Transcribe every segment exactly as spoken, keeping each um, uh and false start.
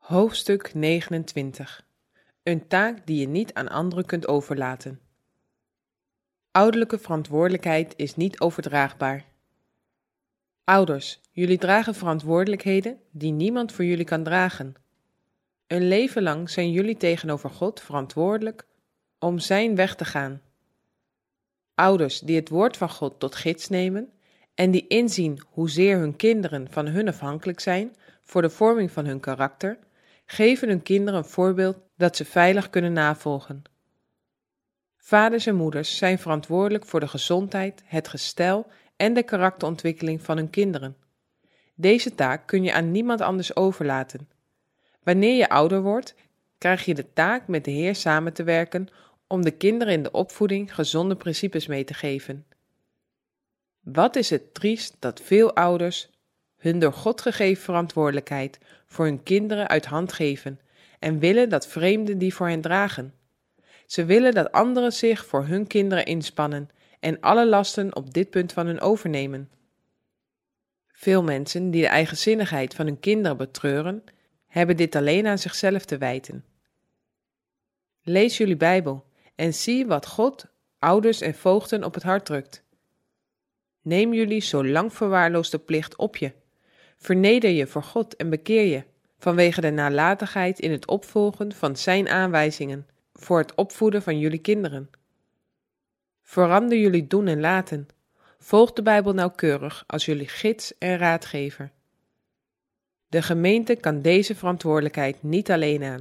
Hoofdstuk negenentwintig. Een taak die je niet aan anderen kunt overlaten. Ouderlijke verantwoordelijkheid is niet overdraagbaar. Ouders, jullie dragen verantwoordelijkheden die niemand voor jullie kan dragen. Een leven lang zijn jullie tegenover God verantwoordelijk om zijn weg te gaan. Ouders die het woord van God tot gids nemen en die inzien hoezeer hun kinderen van hun afhankelijk zijn voor de vorming van hun karakter, geven hun kinderen een voorbeeld dat ze veilig kunnen navolgen. Vaders en moeders zijn verantwoordelijk voor de gezondheid, het gestel en de karakterontwikkeling van hun kinderen. Deze taak kun je aan niemand anders overlaten. Wanneer je ouder wordt, krijg je de taak met de Heer samen te werken om de kinderen in de opvoeding gezonde principes mee te geven. Wat is het triest dat veel ouders hun door God gegeven verantwoordelijkheid voor hun kinderen uit hand geven en willen dat vreemden die voor hen dragen. Ze willen dat anderen zich voor hun kinderen inspannen en alle lasten op dit punt van hun overnemen. Veel mensen die de eigenzinnigheid van hun kinderen betreuren, hebben dit alleen aan zichzelf te wijten. Lees jullie Bijbel en zie wat God, ouders en voogden op het hart drukt. Neem jullie zo lang verwaarloosde plicht op je. Verneder je voor God en bekeer je, vanwege de nalatigheid in het opvolgen van zijn aanwijzingen voor het opvoeden van jullie kinderen. Verander jullie doen en laten. Volg de Bijbel nauwkeurig als jullie gids en raadgever. De gemeente kan deze verantwoordelijkheid niet alleen aan.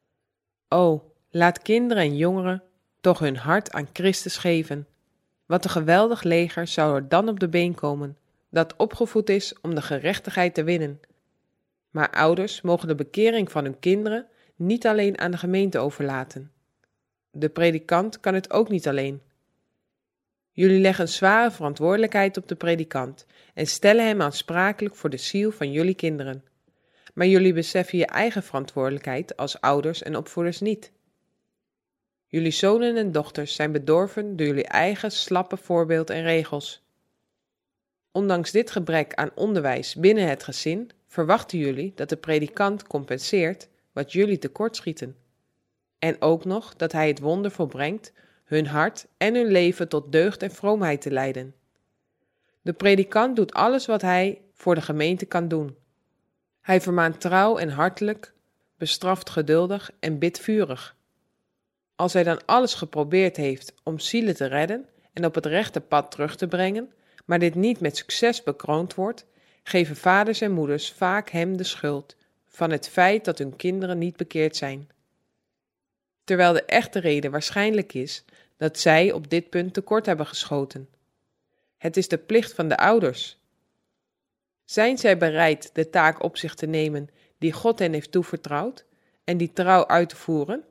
O, laat kinderen en jongeren toch hun hart aan Christus geven. Wat een geweldig leger zou er dan op de been komen, dat opgevoed is om de gerechtigheid te winnen. Maar ouders mogen de bekering van hun kinderen niet alleen aan de gemeente overlaten. De predikant kan het ook niet alleen. Jullie leggen een zware verantwoordelijkheid op de predikant en stellen hem aansprakelijk voor de ziel van jullie kinderen. Maar jullie beseffen je eigen verantwoordelijkheid als ouders en opvoeders niet. Jullie zonen en dochters zijn bedorven door jullie eigen slappe voorbeeld en regels. Ondanks dit gebrek aan onderwijs binnen het gezin, verwachten jullie dat de predikant compenseert wat jullie tekortschieten. En ook nog dat hij het wonder volbrengt hun hart en hun leven tot deugd en vroomheid te leiden. De predikant doet alles wat hij voor de gemeente kan doen. Hij vermaant trouw en hartelijk, bestraft geduldig en bidt vurig. Als hij dan alles geprobeerd heeft om zielen te redden en op het rechte pad terug te brengen, maar dit niet met succes bekroond wordt, geven vaders en moeders vaak hem de schuld van het feit dat hun kinderen niet bekeerd zijn. Terwijl de echte reden waarschijnlijk is dat zij op dit punt tekort hebben geschoten. Het is de plicht van de ouders. Zijn zij bereid de taak op zich te nemen die God hen heeft toevertrouwd en die trouw uit te voeren?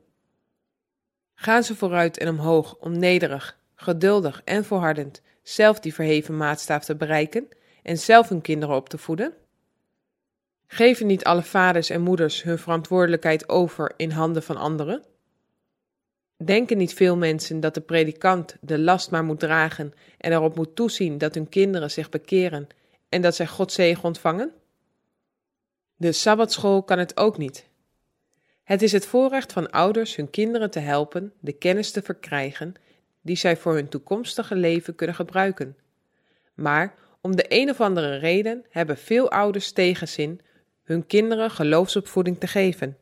Gaan ze vooruit en omhoog om nederig, geduldig en volhardend zelf die verheven maatstaf te bereiken en zelf hun kinderen op te voeden? Geven niet alle vaders en moeders hun verantwoordelijkheid over in handen van anderen? Denken niet veel mensen dat de predikant de last maar moet dragen en erop moet toezien dat hun kinderen zich bekeren en dat zij Gods zegen ontvangen? De sabbatschool kan het ook niet. Het is het voorrecht van ouders hun kinderen te helpen de kennis te verkrijgen die zij voor hun toekomstige leven kunnen gebruiken. Maar om de een of andere reden hebben veel ouders tegenzin hun kinderen geloofsopvoeding te geven.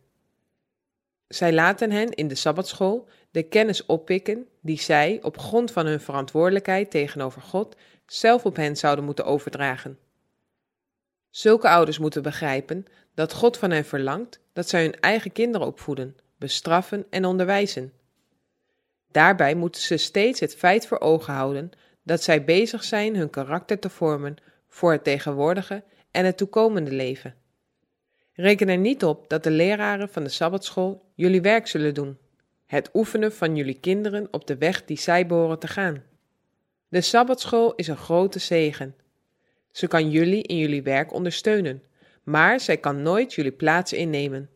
Zij laten hen in de sabbatschool de kennis oppikken die zij op grond van hun verantwoordelijkheid tegenover God zelf op hen zouden moeten overdragen. Zulke ouders moeten begrijpen dat God van hen verlangt dat zij hun eigen kinderen opvoeden, bestraffen en onderwijzen. Daarbij moeten ze steeds het feit voor ogen houden dat zij bezig zijn hun karakter te vormen voor het tegenwoordige en het toekomende leven. Reken er niet op dat de leraren van de sabbatschool jullie werk zullen doen, het oefenen van jullie kinderen op de weg die zij behoren te gaan. De sabbatschool is een grote zegen. Ze kan jullie in jullie werk ondersteunen, maar zij kan nooit jullie plaats innemen.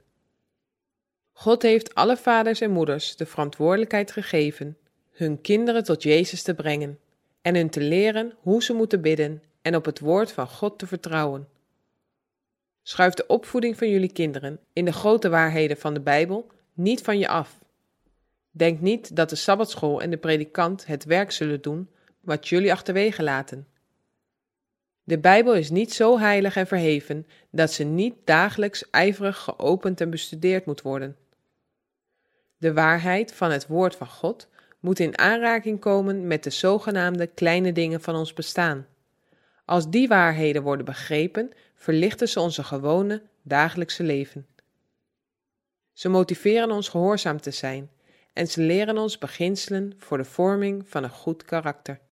God heeft alle vaders en moeders de verantwoordelijkheid gegeven hun kinderen tot Jezus te brengen en hun te leren hoe ze moeten bidden en op het woord van God te vertrouwen. Schuif de opvoeding van jullie kinderen in de grote waarheden van de Bijbel niet van je af. Denk niet dat de sabbatschool en de predikant het werk zullen doen wat jullie achterwege laten. De Bijbel is niet zo heilig en verheven dat ze niet dagelijks ijverig geopend en bestudeerd moet worden. De waarheid van het woord van God moet in aanraking komen met de zogenaamde kleine dingen van ons bestaan. Als die waarheden worden begrepen, verlichten ze onze gewone dagelijkse leven. Ze motiveren ons gehoorzaam te zijn en ze leren ons beginselen voor de vorming van een goed karakter.